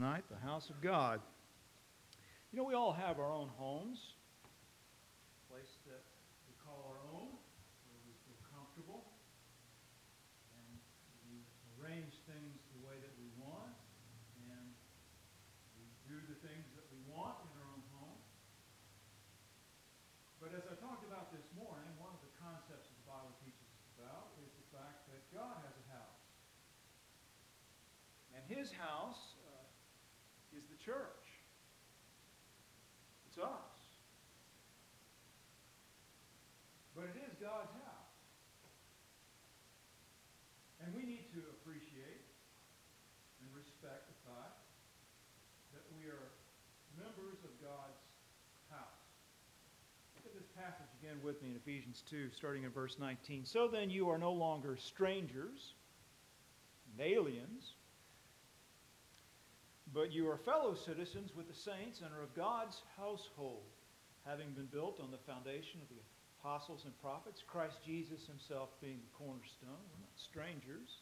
tonight, the house of God. You know, we all have our own homes, a place that we call our own, where we feel comfortable, and we arrange things the way that we want, and we do the things that we want in our own home. But as I talked about this morning, one of the concepts that the Bible teaches us about is the fact that God has a house. And his house is the church. It's us. But it is God's house. And we need to appreciate and respect the fact that we are members of God's house. Look at this passage again with me in Ephesians 2, starting in verse 19. So then you are no longer strangers and aliens, but you are fellow citizens with the saints and are of God's household, having been built on the foundation of the apostles and prophets, Christ Jesus himself being the cornerstone. We're not strangers.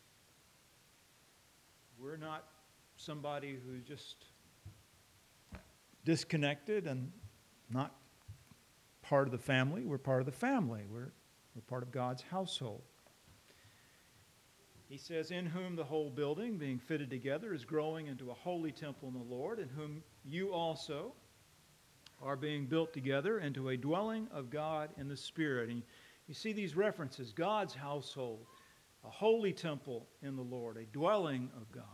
We're not somebody who's just disconnected and not part of the family. We're part of the family. We're part of God's household. He says, in whom the whole building, being fitted together, is growing into a holy temple in the Lord, in whom you also are being built together into a dwelling of God in the Spirit. And you see these references, God's household, a holy temple in the Lord, a dwelling of God.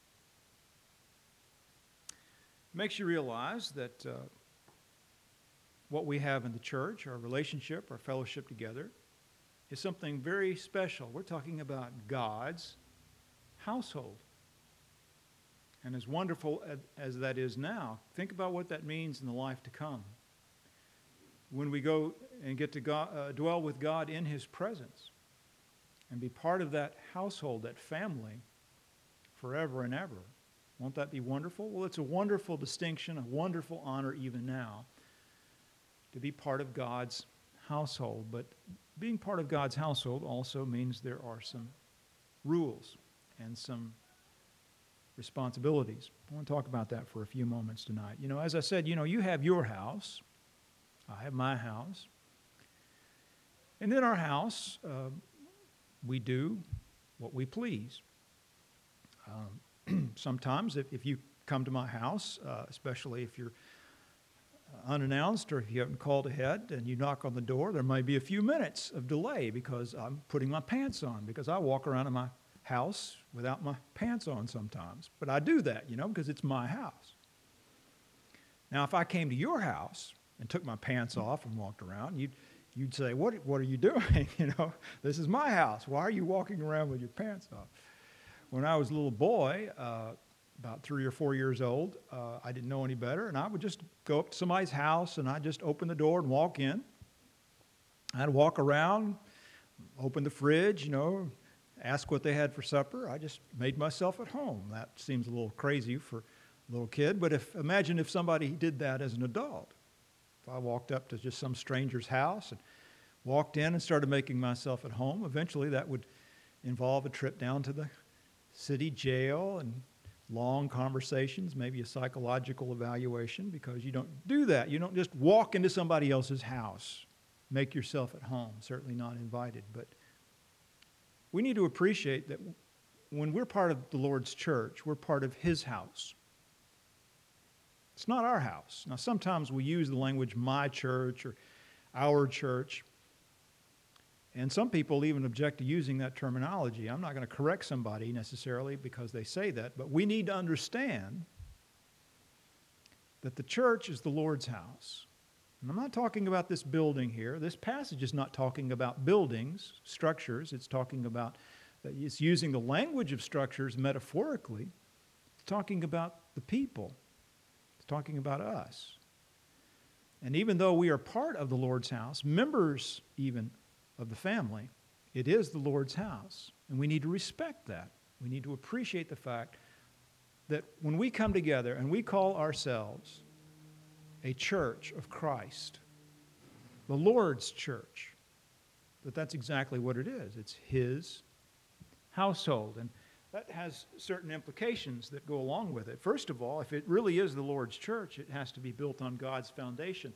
It makes you realize that what we have in the church, our relationship, our fellowship together, is something very special. We're talking about God's household. And as wonderful as that is now, think about what that means in the life to come. When we go and get to dwell with God in his presence and be part of that household, that family, forever and ever. Won't that be wonderful? Well, it's a wonderful distinction, a wonderful honor even now to be part of God's household. But being part of God's household also means there are some rules and some responsibilities. I want to talk about that for a few moments tonight. You know, as I said, you have your house. I have my house. And in our house, we do what we please. Sometimes if you come to my house, especially if you're unannounced or if you haven't called ahead and you knock on the door, there might be a few minutes of delay because I'm putting my pants on, because I walk around in my house without my pants on sometimes. But I do that, because it's my house. Now, if I came to your house and took my pants off and walked around, you'd say, what are you doing? This is my house. Why are you walking around with your pants off? When I was a little boy, about 3 or 4 years old, I didn't know any better, and I would just go up to somebody's house, and I'd just open the door and walk in. I'd walk around, open the fridge, ask what they had for supper. I just made myself at home. That seems a little crazy for a little kid, but imagine if somebody did that as an adult. If I walked up to just some stranger's house and walked in and started making myself at home, eventually that would involve a trip down to the city jail and long conversations, maybe a psychological evaluation, because you don't do that. You don't just walk into somebody else's house, make yourself at home, certainly not invited. But we need to appreciate that when we're part of the Lord's church, we're part of his house. It's not our house. Now, sometimes we use the language my church or our church, and some people even object to using that terminology. I'm not going to correct somebody necessarily because they say that, but we need to understand that the church is the Lord's house. And I'm not talking about this building here. This passage is not talking about buildings, structures. It's talking about, it's using the language of structures metaphorically. It's talking about the people. It's talking about us. And even though we are part of the Lord's house, members even of the family, it is the Lord's house. And we need to respect that. We need to appreciate the fact that when we come together and we call ourselves a church of Christ, the Lord's church, that's exactly what it is. It's his household. And that has certain implications that go along with it. First of all, if it really is the Lord's church, it has to be built on God's foundation.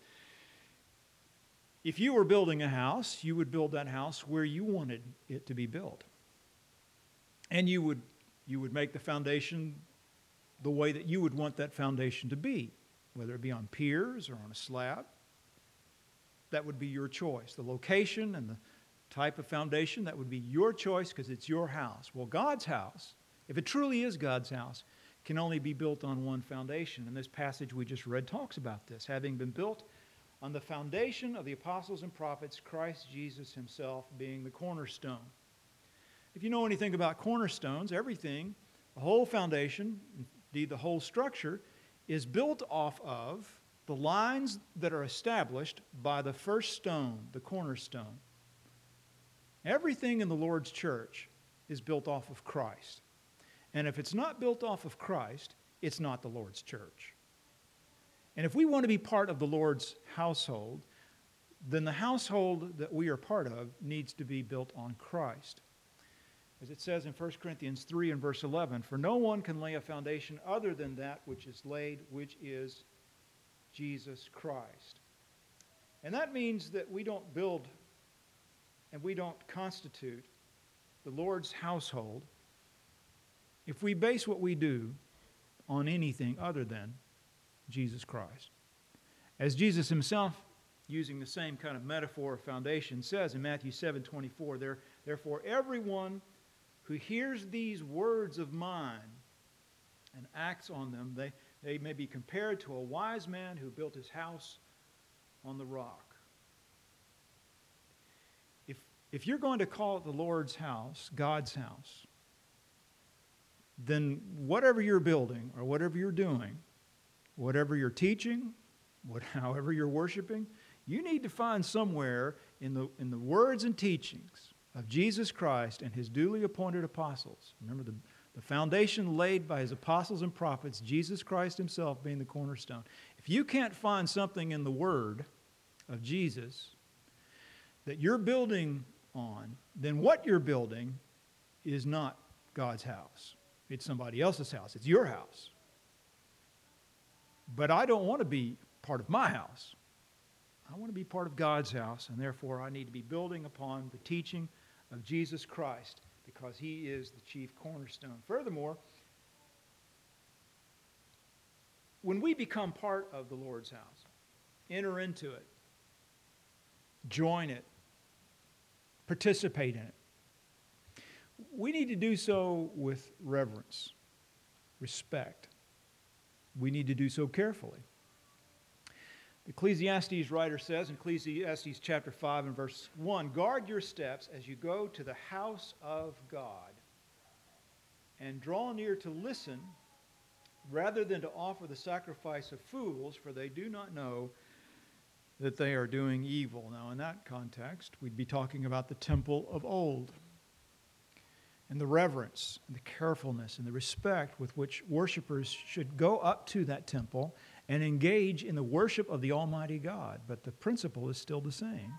If you were building a house, you would build that house where you wanted it to be built. And you would make the foundation the way that you would want that foundation to be, whether it be on piers or on a slab. That would be your choice. The location and the type of foundation, that would be your choice because it's your house. Well, God's house, if it truly is God's house, can only be built on one foundation. And this passage we just read talks about this, having been built on the foundation of the apostles and prophets, Christ Jesus himself being the cornerstone. If you know anything about cornerstones, everything, the whole foundation, indeed the whole structure, is built off of the lines that are established by the first stone, the cornerstone. Everything in the Lord's church is built off of Christ. And if it's not built off of Christ, it's not the Lord's church. And if we want to be part of the Lord's household, then the household that we are part of needs to be built on Christ. As it says in 1 Corinthians 3 and verse 11, "For no one can lay a foundation other than that which is laid, which is Jesus Christ." And that means that we don't build and we don't constitute the Lord's household if we base what we do on anything other than Jesus Christ. As Jesus himself, using the same kind of metaphor or foundation, says in Matthew 7:24, "Therefore everyone who hears these words of mine and acts on them, they may be compared to a wise man who built his house on the rock." If you're going to call it the Lord's house, God's house, then whatever you're building or whatever you're doing, whatever you're teaching, however you're worshiping, you need to find somewhere in the words and teachings of Jesus Christ and his duly appointed apostles. Remember, the foundation laid by his apostles and prophets, Jesus Christ himself being the cornerstone. If you can't find something in the word of Jesus that you're building on, then what you're building is not God's house. It's somebody else's house. It's your house. But I don't want to be part of my house. I want to be part of God's house, and therefore I need to be building upon the teaching of Jesus Christ because he is the chief cornerstone. Furthermore, when we become part of the Lord's house, enter into it, join it, participate in it, we need to do so with reverence, respect. We need to do so carefully. The Ecclesiastes writer says in Ecclesiastes chapter 5 and verse 1, "Guard your steps as you go to the house of God, and draw near to listen, rather than to offer the sacrifice of fools, for they do not know that they are doing evil." Now, in that context, we'd be talking about the temple of old, and the reverence, and the carefulness, and the respect with which worshipers should go up to that temple and engage in the worship of the Almighty God. But the principle is still the same.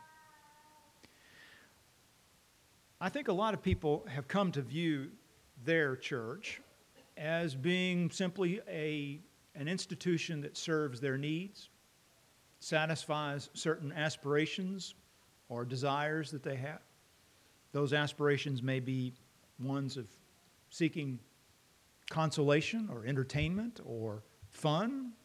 I think a lot of people have come to view their church as being simply an institution that serves their needs, satisfies certain aspirations or desires that they have. Those aspirations may be ones of seeking consolation or entertainment or fun.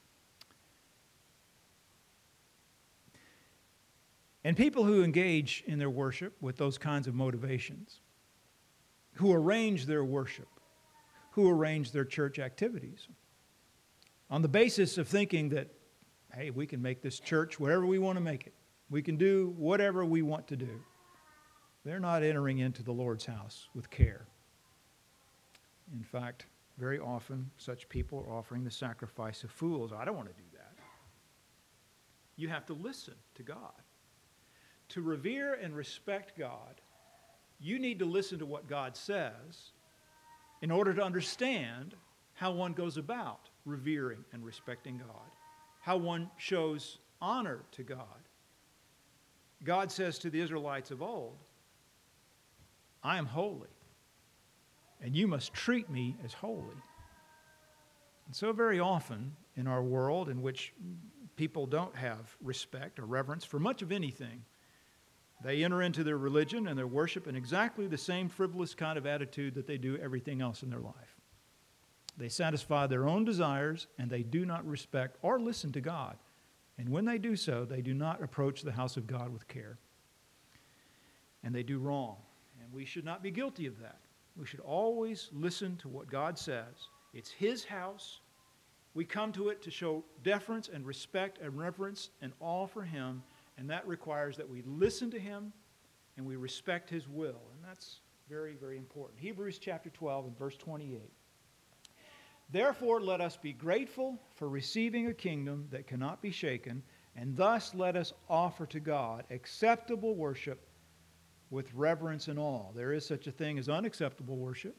And people who engage in their worship with those kinds of motivations, who arrange their worship, who arrange their church activities, on the basis of thinking that, hey, we can make this church whatever we want to make it. We can do whatever we want to do. They're not entering into the Lord's house with care. In fact, very often such people are offering the sacrifice of fools. I don't want to do that. You have to listen to God. To revere and respect God, you need to listen to what God says in order to understand how one goes about revering and respecting God, how one shows honor to God. God says to the Israelites of old, "I am holy, and you must treat me as holy. And so very often in our world in which people don't have respect or reverence for much of anything, they enter into their religion and their worship in exactly the same frivolous kind of attitude that they do everything else in their life. They satisfy their own desires, and they do not respect or listen to God. And when they do so, they do not approach the house of God with care. And they do wrong. And we should not be guilty of that. We should always listen to what God says. It's His house. We come to it to show deference and respect and reverence and awe for Him, and that requires that we listen to Him and we respect His will. And that's very, very important. Hebrews chapter 12 and verse 28. Therefore, let us be grateful for receiving a kingdom that cannot be shaken, and thus let us offer to God acceptable worship with reverence and awe. There is such a thing as unacceptable worship.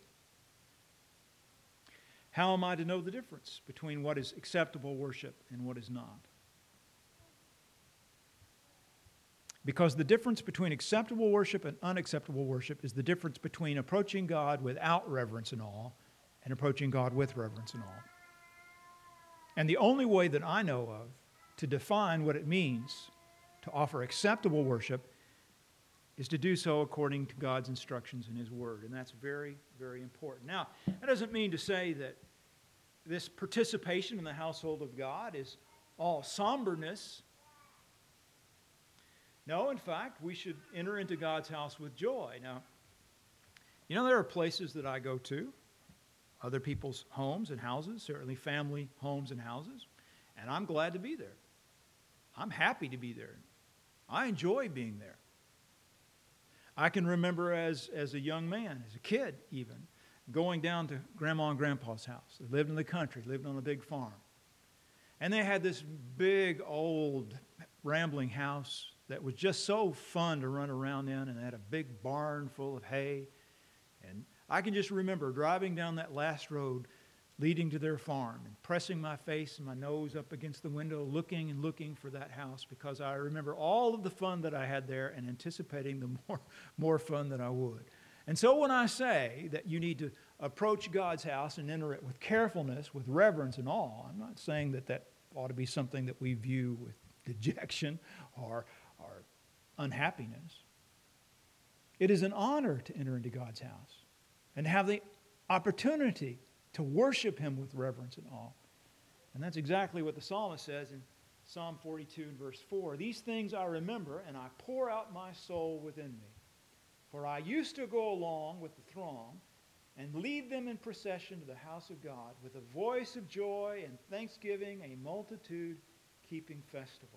How am I to know the difference between what is acceptable worship and what is not? Because the difference between acceptable worship and unacceptable worship is the difference between approaching God without reverence and awe and approaching God with reverence and awe. And the only way that I know of to define what it means to offer acceptable worship is to do so according to God's instructions in His Word. And that's very, very important. Now, that doesn't mean to say that this participation in the household of God is all somberness. No, in fact, we should enter into God's house with joy. Now, there are places that I go to, other people's homes and houses, certainly family homes and houses, and I'm glad to be there. I'm happy to be there. I enjoy being there. I can remember as a young man, as a kid even, going down to Grandma and Grandpa's house. They lived in the country, lived on a big farm. And they had this big, old, rambling house that was just so fun to run around in, and they had a big barn full of hay. And I can just remember driving down that last road leading to their farm and pressing my face and my nose up against the window, looking and looking for that house, because I remember all of the fun that I had there and anticipating the more fun that I would. And so when I say that you need to approach God's house and enter it with carefulness, with reverence and awe, I'm not saying that ought to be something that we view with dejection or unhappiness. It is an honor to enter into God's house and have the opportunity to worship Him with reverence and awe. And that's exactly what the psalmist says in Psalm 42 and verse 4. These things I remember, and I pour out my soul within me. For I used to go along with the throng and lead them in procession to the house of God with a voice of joy and thanksgiving, a multitude keeping festival.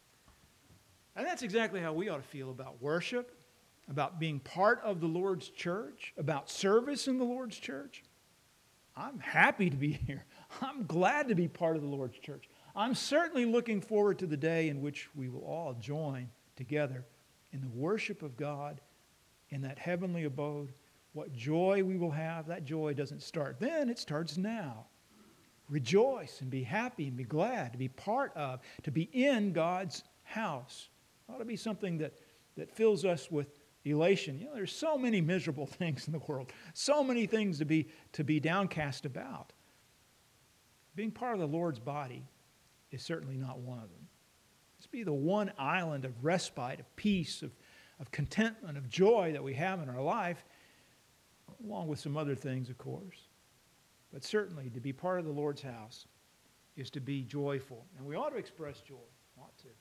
And that's exactly how we ought to feel about worship, about being part of the Lord's church, about service in the Lord's church. I'm happy to be here. I'm glad to be part of the Lord's church. I'm certainly looking forward to the day in which we will all join together in the worship of God in that heavenly abode. What joy we will have. That joy doesn't start then, it starts now. Rejoice and be happy and be glad to be part of, to be in God's house. It ought to be something that fills us with elation. There's so many miserable things in the world, so many things to be downcast about. Being part of the Lord's body is certainly not one of them. Let's be the one island of respite, of peace, of contentment, of joy that we have in our life, along with some other things, of course. But certainly to be part of the Lord's house is to be joyful. And we ought to express joy. Ought to.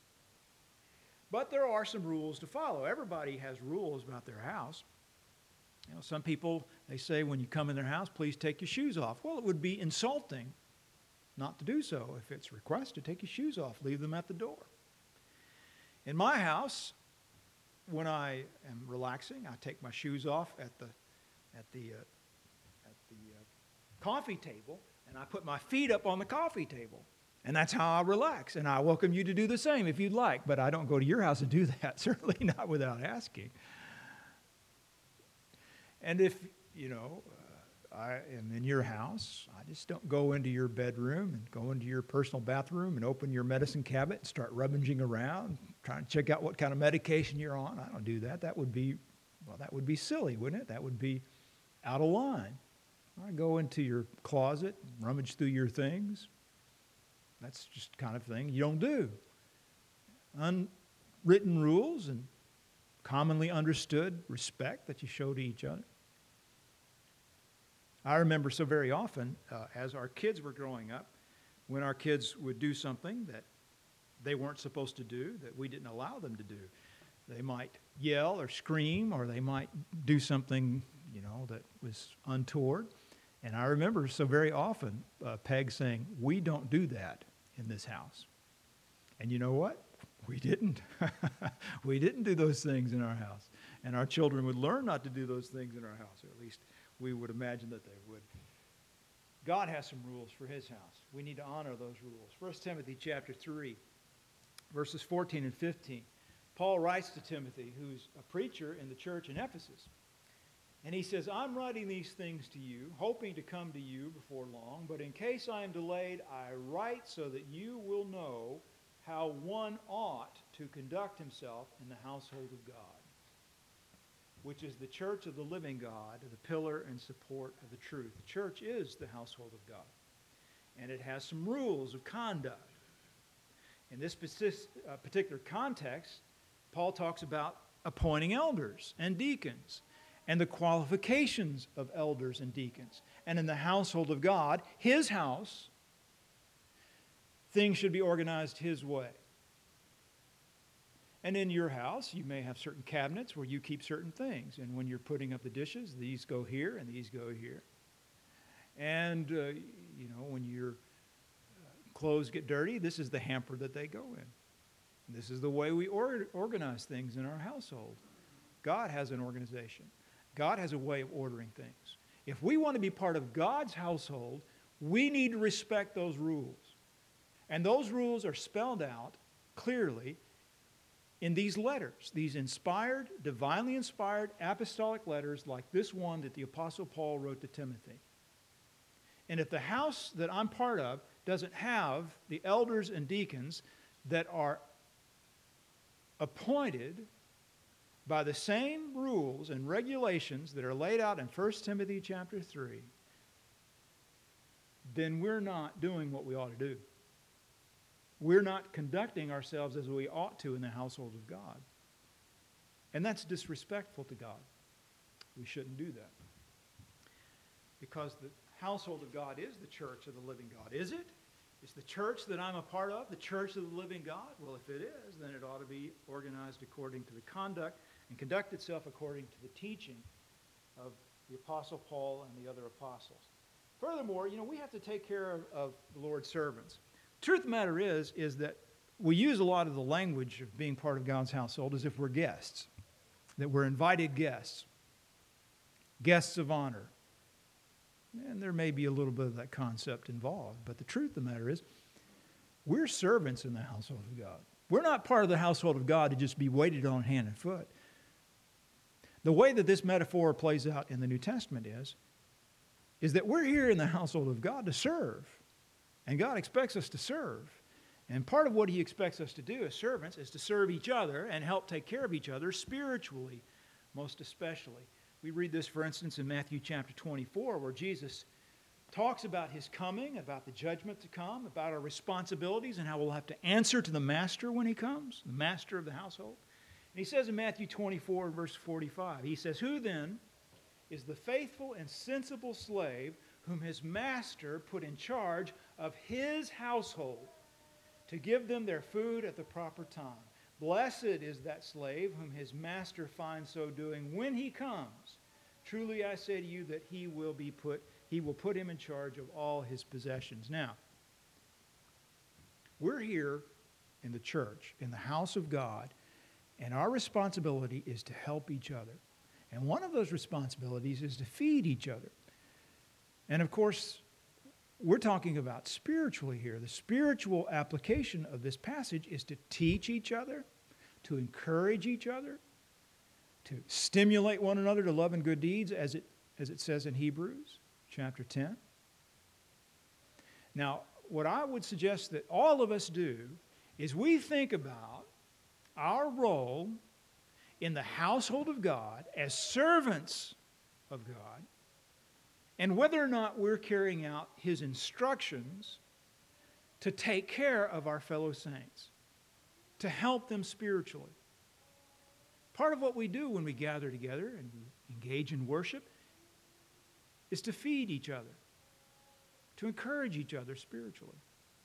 But there are some rules to follow. Everybody has rules about their house. Some people, they say when you come in their house, please take your shoes off. Well, it would be insulting not to do so. If it's requested, take your shoes off. Leave them at the door. In my house, when I am relaxing, I take my shoes off at the coffee table, and I put my feet up on the coffee table. And that's how I relax. And I welcome you to do the same if you'd like. But I don't go to your house and do that, certainly not without asking. And if, I am in your house, I just don't go into your bedroom and go into your personal bathroom and open your medicine cabinet and start rummaging around, trying to check out what kind of medication you're on. I don't do that. That would be silly, wouldn't it? That would be out of line. I go into your closet, rummage through your things. That's just the kind of thing you don't do. Unwritten rules and commonly understood respect that you show to each other. I remember so very often, as our kids were growing up, when our kids would do something that they weren't supposed to do, that we didn't allow them to do. They might yell or scream, or they might do something, that was untoward. And I remember so very often Peg saying, "We don't do that in this house." And you know what? We didn't. We didn't do those things in our house. And our children would learn not to do those things in our house, or at least we would imagine that they would. God has some rules for his house. We need to honor those rules. 1 Timothy chapter 3, verses 14 and 15. Paul writes to Timothy, who's a preacher in the church in Ephesus. And he says, "I'm writing these things to you, hoping to come to you before long. But in case I am delayed, I write so that you will know how one ought to conduct himself in the household of God, which is the church of the living God, the pillar and support of the truth." The church is the household of God. And it has some rules of conduct. In this particular context, Paul talks about appointing elders and deacons and the qualifications of elders and deacons. And in the household of God, his house, things should be organized his way. And in your house, you may have certain cabinets where you keep certain things. And when you're putting up the dishes, these go here and these go here. And, when your clothes get dirty, this is the hamper that they go in. This is the way we organize things in our household. God has an organization. God has a way of ordering things. If we want to be part of God's household, we need to respect those rules. And those rules are spelled out clearly in these letters, these inspired, divinely inspired apostolic letters like this one that the Apostle Paul wrote to Timothy. And if the house that I'm part of doesn't have the elders and deacons that are appointed by the same rules and regulations that are laid out in 1 Timothy chapter 3, then we're not doing what we ought to do. We're not conducting ourselves as we ought to in the household of God. And that's disrespectful to God. We shouldn't do that. Because the household of God is the church of the living God. Is it? Is the church that I'm a part of the church of the living God? Well, if it is, then it ought to be organized according to the conduct and conduct itself according to the teaching of the Apostle Paul and the other apostles. Furthermore, we have to take care of the Lord's servants. Truth of the matter is that we use a lot of the language of being part of God's household as if we're guests, that we're invited guests, guests of honor. And there may be a little bit of that concept involved, but the truth of the matter is we're servants in the household of God. We're not part of the household of God to just be waited on hand and foot. The way that this metaphor plays out in the New Testament is that we're here in the household of God to serve. And God expects us to serve. And part of what he expects us to do as servants is to serve each other and help take care of each other spiritually, most especially. We read this, for instance, in Matthew chapter 24, where Jesus talks about his coming, about the judgment to come, about our responsibilities and how we'll have to answer to the master when he comes, the master of the household. And he says in Matthew 24, verse 45, he says, "Who then is the faithful and sensible slave whom his master put in charge of his household to give them their food at the proper time? Blessed is that slave whom his master finds so doing when he comes. Truly I say to you that he will put him in charge of all his possessions." Now, we're here in the church, in the house of God, and our responsibility is to help each other. And one of those responsibilities is to feed each other. And of course, we're talking about spiritually here. The spiritual application of this passage is to teach each other, to encourage each other, to stimulate one another to love and good deeds, as it says in Hebrews chapter 10. Now, what I would suggest that all of us do is we think about our role in the household of God as servants of God and whether or not we're carrying out His instructions to take care of our fellow saints, to help them spiritually. Part of what we do when we gather together and we engage in worship is to feed each other, to encourage each other spiritually.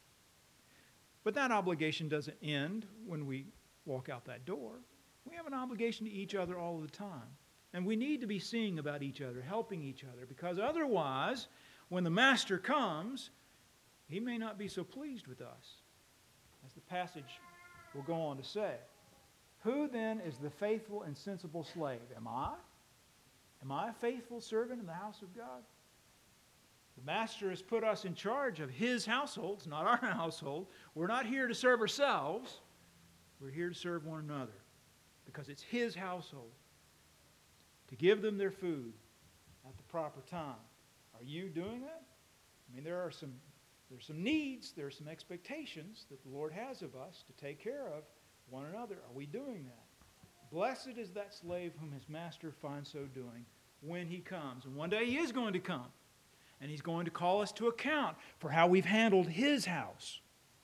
But that obligation doesn't end when we walk out that door. We have an obligation to each other all the time. And we need to be seeing about each other, helping each other, because otherwise, when the Master comes, He may not be so pleased with us. As the passage will go on to say, who then is the faithful and sensible slave? Am I? Am I a faithful servant in the house of God? The Master has put us in charge of His household. It's not our household. We're not here to serve ourselves. We're here to serve one another because it's His household. To give them their food at the proper time. Are you doing that? I mean, there's some needs, there are some expectations that the Lord has of us to take care of one another. Are we doing that? Blessed is that slave whom his master finds so doing when he comes. And one day he is going to come. And he's going to call us to account for how we've handled his house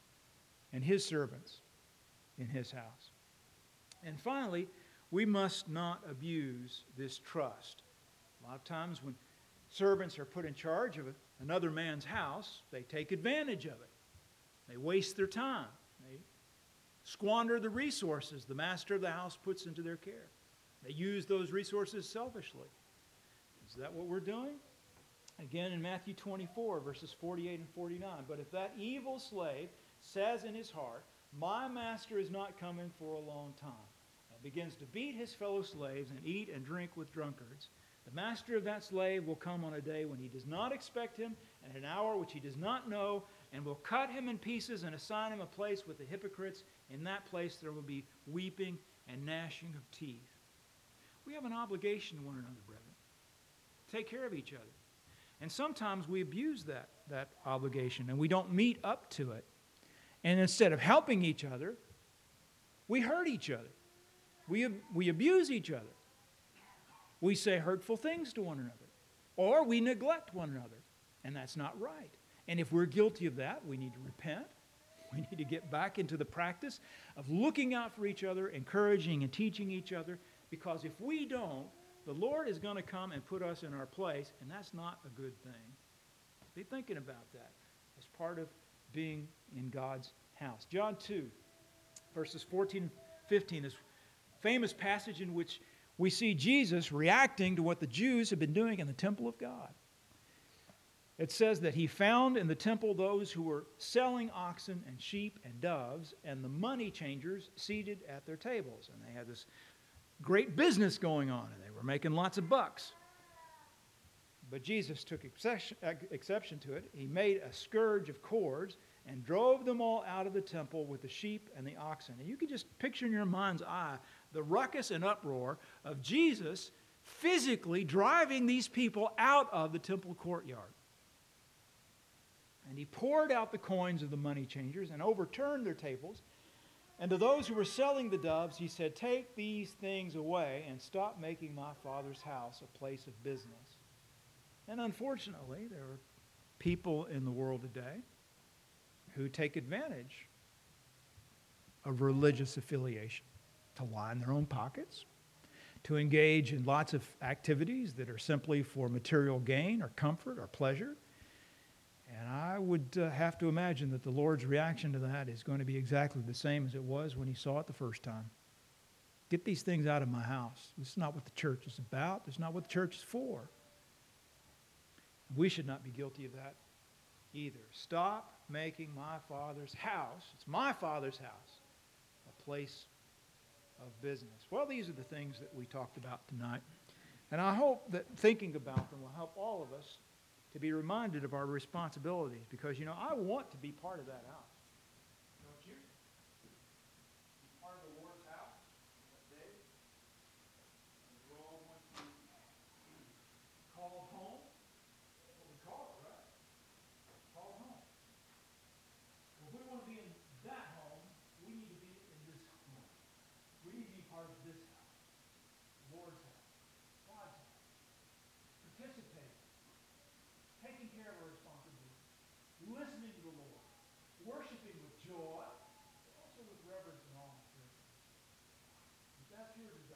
and his servants in his house. And finally, we must not abuse this trust. A lot of times when servants are put in charge of another man's house, they take advantage of it. They waste their time. They squander the resources the master of the house puts into their care. They use those resources selfishly. Is that what we're doing? Again, in Matthew 24, verses 48 and 49. But if that evil slave says in his heart, my master is not coming for a long time, and begins to beat his fellow slaves and eat and drink with drunkards, the master of that slave will come on a day when he does not expect him, and an hour which he does not know, and will cut him in pieces and assign him a place with the hypocrites. In that place there will be weeping and gnashing of teeth. We have an obligation to one another, brethren. Take care of each other. And sometimes we abuse that obligation, and we don't meet up to it. And instead of helping each other, we hurt each other. We abuse each other. We say hurtful things to one another. Or we neglect one another. And that's not right. And if we're guilty of that, we need to repent. We need to get back into the practice of looking out for each other, encouraging and teaching each other. Because if we don't, the Lord is going to come and put us in our place, and that's not a good thing. Be thinking about that as part of being in God's house. John 2, verses 14 and 15, this famous passage in which we see Jesus reacting to what the Jews have been doing in the temple of God. It says that he found in the temple those who were selling oxen and sheep and doves, and the money changers seated at their tables. And they had this great business going on, and they were making lots of bucks. But Jesus took exception to it. He made a scourge of cords and drove them all out of the temple with the sheep and the oxen. And you can just picture in your mind's eye the ruckus and uproar of Jesus physically driving these people out of the temple courtyard. And he poured out the coins of the money changers and overturned their tables. And to those who were selling the doves, he said, take these things away and stop making my Father's house a place of business. And unfortunately, there are people in the world today who take advantage of religious affiliation to line their own pockets, to engage in lots of activities that are simply for material gain or comfort or pleasure. And I would have to imagine that the Lord's reaction to that is going to be exactly the same as it was when he saw it the first time. Get these things out of my house. This is not what the church is about. This is not what the church is for. We should not be guilty of that either. Stop making my Father's house, it's my Father's house, a place of business. Well, these are the things that we talked about tonight. And I hope that thinking about them will help all of us to be reminded of our responsibilities, because, I want to be part of that house. Don't you? Be part of the Lord's house, that day. We all want to be called home. That's what we call it, right? Called home. Well, if we want to be in that home, we need to be in this home. We need to be part of this house, the Lord's house, God's house. Participate here to